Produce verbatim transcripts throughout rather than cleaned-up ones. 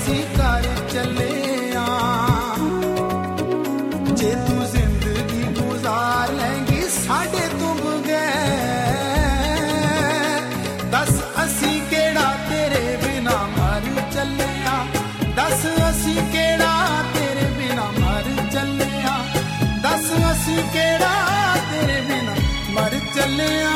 असी कर चले आ जे तू जिंदगी गुजार लेंगी साडे तो बगैर दस असी केड़ा तेरे बिना मर चले आ दस असी केड़ा तेरे बिना मर चले आ दस असी केड़ा तेरे बिना मर चले आ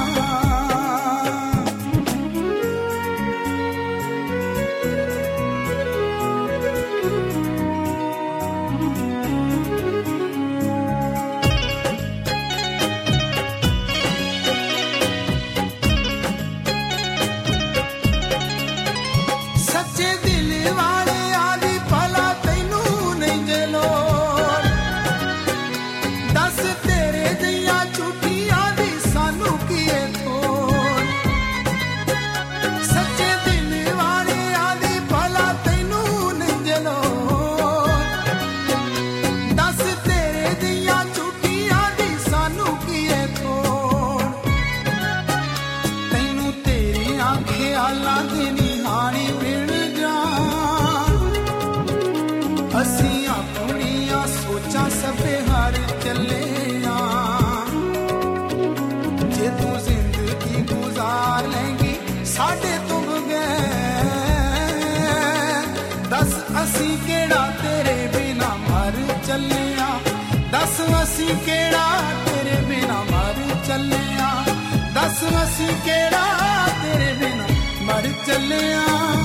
दस असी केड़ा तेरे बिना मर चले आ दस असी केड़ा तेरे बिना मर चले आ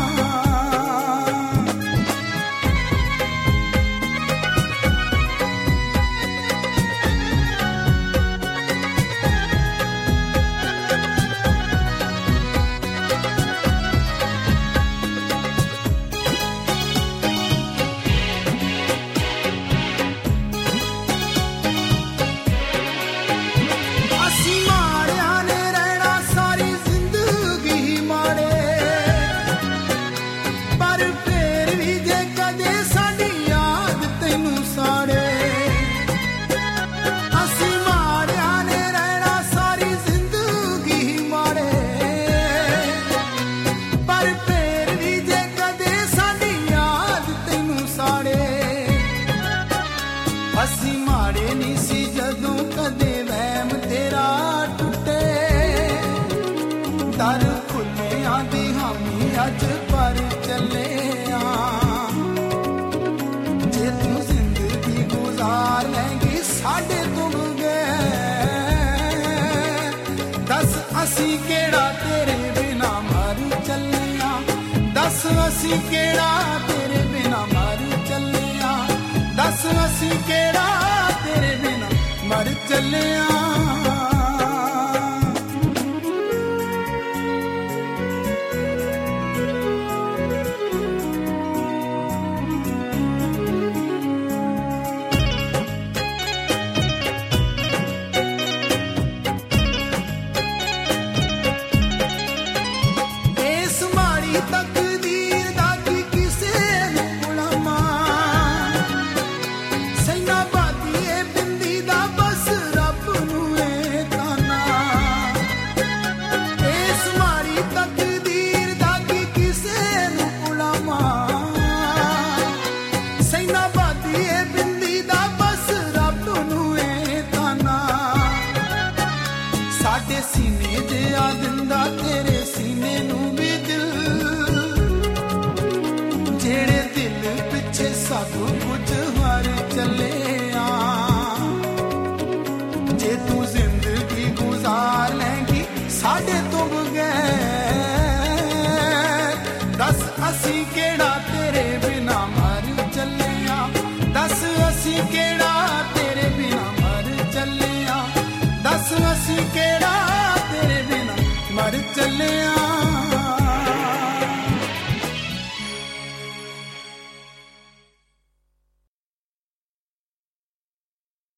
असी केड़ा तेरे बिना मर चले आ दस असी केड़ा तेरे बिना मर चले आ दस असी केड़ा तेरे बिना मर चले आ असी केड़ा